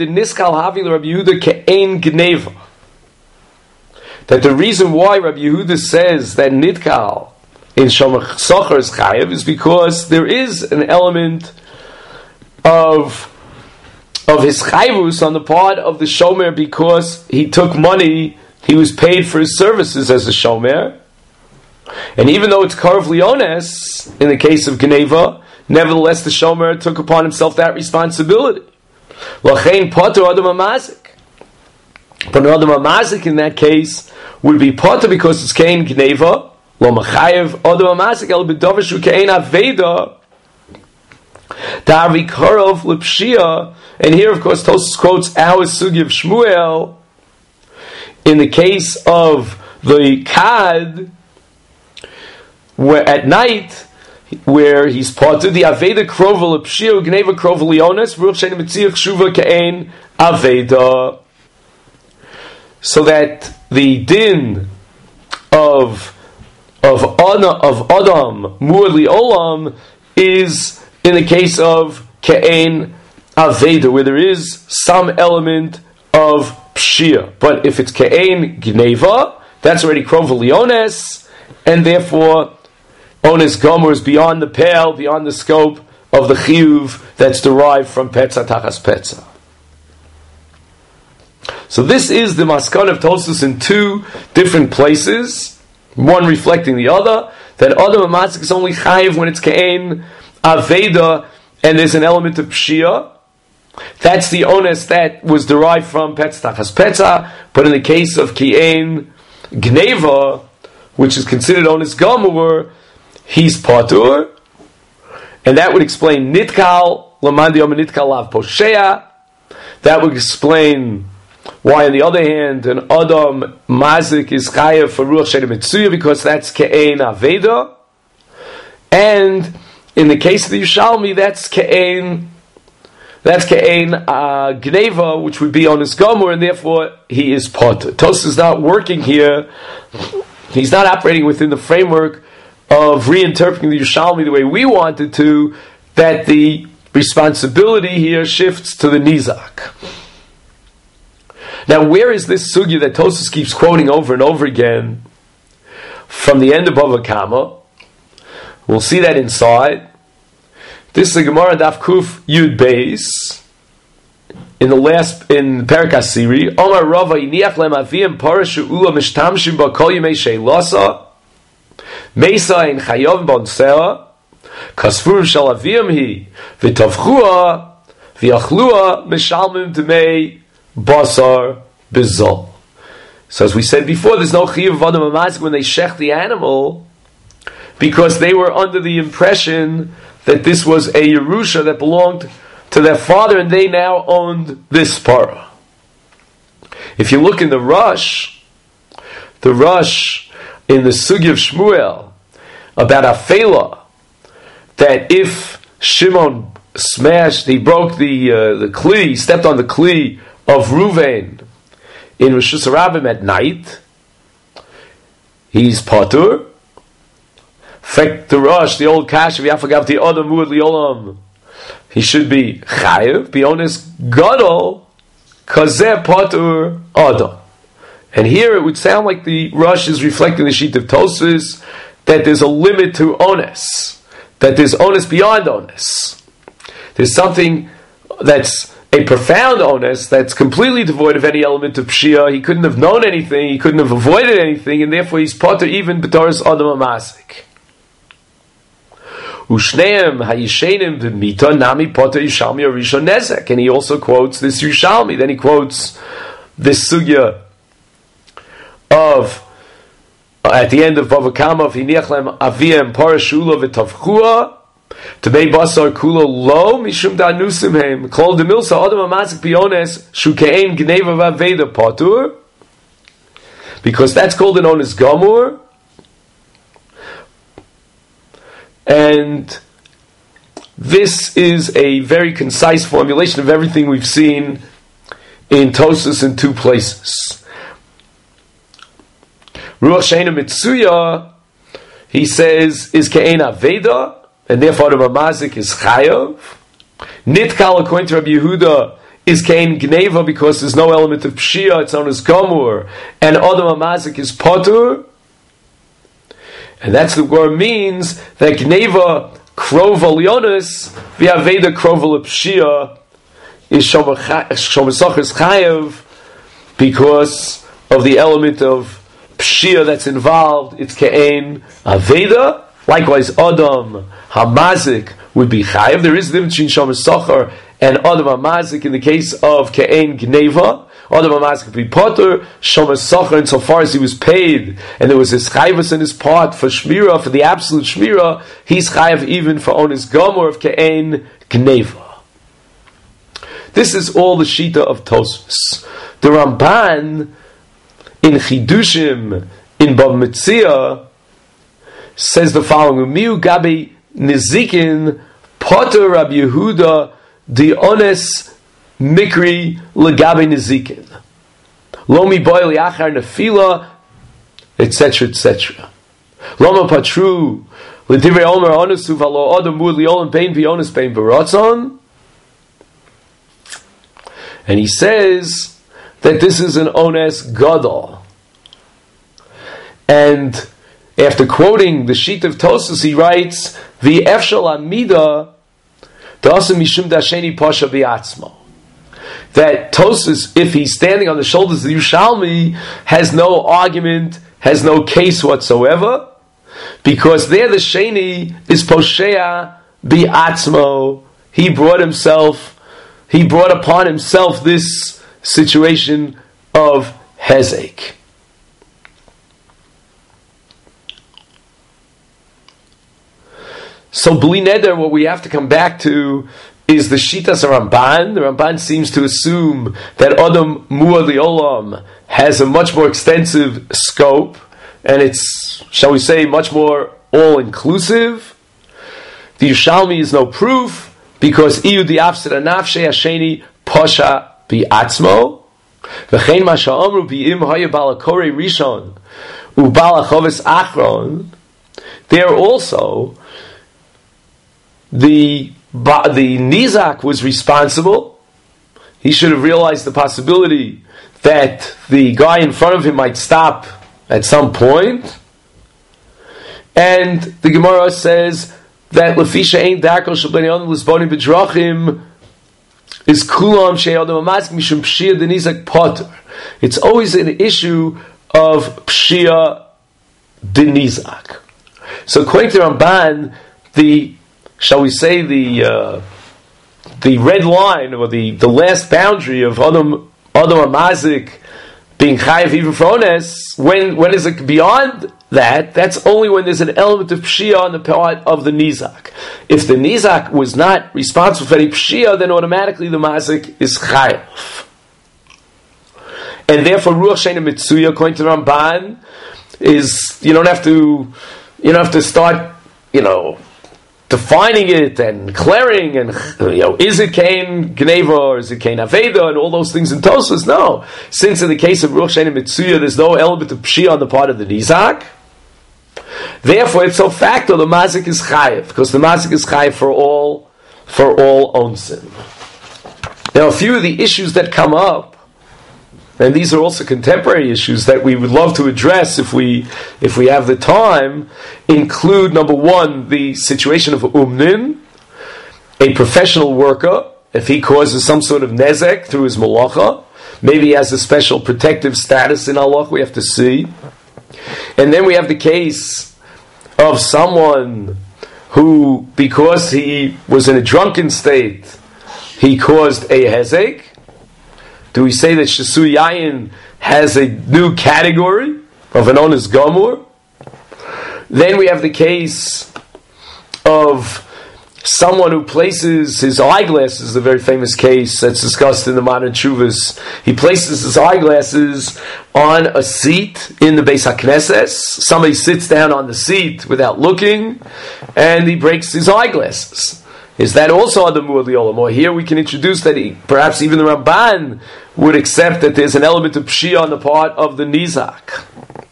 That the reason why Rabbi Yehuda says that Nitkal in Shomer Sachar is Chayav is because there is an element of of his Chayvus on the part of the Shomer, because he took money, he was paid for his services as a Shomer. And even though it's Karv Leones, in the case of Geneva, nevertheless the Shomer took upon himself that responsibility. Lachein Potter Adam Amazik. But Adam Amazik in that case would be Potter because it's Kain Geneva. Lo Machayev Adam Amazik El B'Dovashu Kain Aveda. Darvi Karov Lipshia. And here of course Tosfos quotes our Sugi of Shmuel in the case of the Kad, where at night, where he's parted the Aveda Krovel Pshio Gneva Krovel Leonis Ruch Shein Mitziach Shuva Kain Aveda, so that the din of of Ana of Adam Mu'li Olam is in the case of Kain Aveda, where there is some element of Pshia. But if it's Kain Gneva, that's already Krovel Leonis, and therefore Ones Gomer is beyond the pale, beyond the scope of the chiyuv that's derived from Petza Tachas Petza. So this is the Maskan of Tosfos in two different places, one reflecting the other, that Adam Amazik is only chayiv when it's Kain Aveda, and there's an element of Pshia. That's the onus that was derived from Petza Tachas Petza, but in the case of Kain Gneva, which is considered onus Gomer, he's Patur, and that would explain Nitkal, Lamandi Yom Nitkal Lav Poshea. That would explain why, on the other hand, an Adam Mazik is Chayav for Ruach Shein Mitzuya, because that's Ke'ein Aveda. And in the case of the Yushalmi, that's Ke'ein, that's Ke'ein uh, Gneva, which would be on his Gomer, and therefore he is Patur. Tosfos is not working here, he's not operating within the framework of reinterpreting the Yerushalmi the way we wanted to, that the responsibility here shifts to the Nizak. Now, where is this sugya that Tosfos keeps quoting over and over again from the end of Bava Kama? We'll see that inside. This is the Gemara Daf Kuf Yud Beis in the last in Perek Asiri. Omar Rava Yiniach Lem Avim Parashu Ula Mishtamshim Ba Kol Yimei Sheilasa Mesa in Chayov Bonsea Kasfur Shal Avim Hi V'Tavchua V'Yachlua Mishalmim Demei Basar Bizol. So as we said before, there's no Chiyuv of Adam Amazik when they shech the animal, because they were under the impression that this was a Yerusha that belonged to their father, and they now owned this para. If you look in the Rush, the Rush in the Sugi of Shmuel about Afela, that if Shimon smashed, he broke the uh, the kli, he stepped on the kli of Ruvain in Rosh Hashanah at night, he's patur. In fact, the Rosh, the old Kash, if you forgot the other Muad Liolam, he should be chayiv, be honest, gadol, kazeh patur adam. And here it would sound like the Rush is reflecting the sheet of Tosfos, that there's a limit to onus, that there's onus beyond onus. There's something that's a profound onus that's completely devoid of any element of pshia. He couldn't have known anything, he couldn't have avoided anything, and therefore he's potter even b'toras adam amasik. Ushneim hayishenim b'mita nami potter Yushalmi Arishon nezek. And he also quotes this Yushalmi. Then he quotes this sugya of uh, at the end of Bava Kama of Hiniachlem Aviem Parashula v'Tavchua to be basar kulo lo mishum da nusim hem kol de milsa adam amazik biones shukein gneva vaveda patur, because that's called an onus gamur. And this is a very concise formulation of everything we've seen in Tosfos in two places. Ruach Sheina Mitsuya, he says, is Ke'en Aveda, and therefore the Mamazik is Chayav. Nitkal, according to Rabbi Yehuda, is Ke'en Gneva, because there's no element of Pshia, it's known as Gomur, and Adam Mamazik is Potur. And that's the word means that Gneva, Krov Alionis, V'Aveda Krov Pshia, is Shomesach is Chayav, because of the element of Pshia that's involved. It's Ke'en Aveda. Likewise, Adam Hamazik would be Chayav. There is a difference between Shomesachar and Adam Hamazik in the case of Ke'en Gneva. Adam Hamazik would be Potter. Shomesachar, insofar as he was paid and there was his Chayvus in his part for Shmira, for the absolute Shmira, he's Chayav even for Onis Gomor of Ke'en Gneva. This is all the Shita of Tosfos. The Ramban in Chidushim, in Bab Metzia, says the following: Miu Gabi Nizikin Potter Rabbi Yehuda Di Ones Mikri Legabi Nizikin Lomi Boy Liachar Nefila, et cetera, et cetera. Loma Patru L'Divrei Omer Onesu V'Lo Adam Mur Liolam Bein V'Ones Bein B'Ratzon. And he says that this is an ones gadol. And after quoting the sheet of Tosfos, he writes, "V'efshal amida da'asem mishum dasheni pasha bi'atzmo." That Tosfos, if he's standing on the shoulders of the Yushalmi, has no argument, has no case whatsoever, because there the sheni is poshea bi'atzmo. He brought himself, he brought upon himself this situation of hezek. So bli neder, what we have to come back to is the Shitas Ramban. The Ramban seems to assume that Adam Mu'ad Li'olam has a much more extensive scope, and it's, shall we say, much more all-inclusive. The Yushalmi is no proof, because Iyu Di'afsir Anafshei Hasheni Posha Bi'atzmo V'chein ma sha'amru bi'im haya balakore rishon u'balachoves achron. There also the the Nizak was responsible. He should have realized the possibility that the guy in front of him might stop at some point. And the Gemara says that Lefisha ain't darko shabani on lisboni b'drachim is kulam she'adam amazik mishum pshia denizak potter. It's always an issue of pshia denizak. So according to Ramban, the shall we say the uh, the red line, or the, the last boundary of Adam Adam Amazik being chayiv even for ones, when when is it beyond that? That's only when there's an element of pshia on the part of the nizak. If the nizak was not responsible for any pshia, then automatically the mazik is chayiv. And therefore, ruach sheina mitzuya, according to Ramban, is you don't have to you don't have to start you know. defining it and clearing, and you know, is it Kain Gneva or is it Kain Aveda and all those things in Tosfos? No. Since in the case of Ruach Sheina Mitzuya there's no element of Pshia on the part of the Nizak, therefore it's so facto the Mazik is Chayiv, because the Mazik is Chayiv for all for all onsin. Now a few of the issues that come up and these are also contemporary issues that we would love to address if we if we have the time, include, number one, the situation of umnin, a professional worker, if he causes some sort of nezek through his malacha, maybe he has a special protective status in Allah, we have to see. And then we have the case of someone who, because he was in a drunken state, he caused a hezek. Do we say that Shesu Yayin has a new category of an onus gamur? Then we have the case of someone who places his eyeglasses, a very famous case that's discussed in the modern Chuvas. He places his eyeglasses on a seat in the Beis HaKnesses. Somebody sits down on the seat without looking, and he breaks his eyeglasses. Is that also on the Mu'ad Li'olam? Or here we can introduce that he, perhaps even the Ramban would accept that there's an element of Pshia on the part of the Nizak.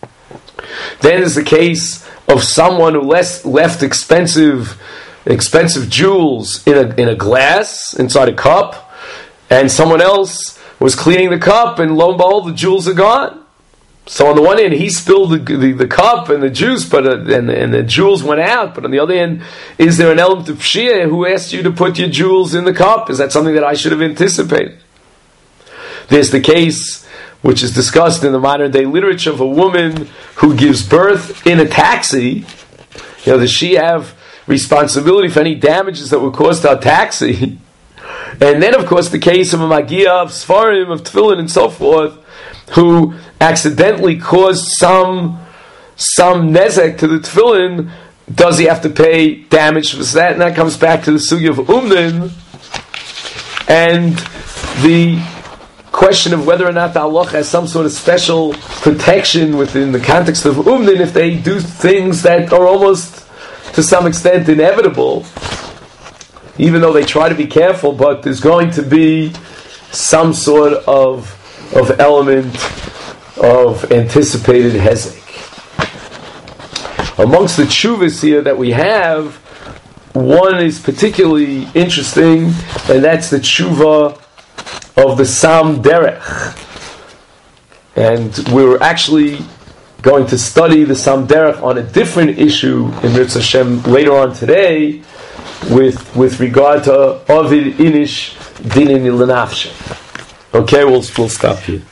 Then there's the case of someone who less, left expensive expensive jewels in a in a glass, inside a cup, and someone else was cleaning the cup, and lo and behold, the jewels are gone. So on the one hand, he spilled the, the, the cup and the juice, but uh, and, and the jewels went out. But on the other hand, is there an element of Pshia? Who asked you to put your jewels in the cup? Is that something that I should have anticipated? There's the case which is discussed in the modern day literature of a woman who gives birth in a taxi. You know, does she have responsibility for any damages that were caused to our taxi? And then, of course, the case of a Magia, of Sfarim, of Tefillin, and so forth, who accidentally caused some some nezek to the Tefillin. Does he have to pay damage for that? And that comes back to the sugya of Umnin and the question of whether or not the halacha has some sort of special protection within the context of Umnin if they do things that are almost to some extent inevitable, even though they try to be careful, but there's going to be some sort of of element of anticipated hezek. Amongst the tshuvas here that we have, one is particularly interesting, and that's the tshuva of the Sam Derech. And we're actually going to study the Sam Derech on a different issue in Mirz Hashem later on today, with with regard to Ovid Inish Dinin L'Nafshe. Okay, we'll we'll stop here.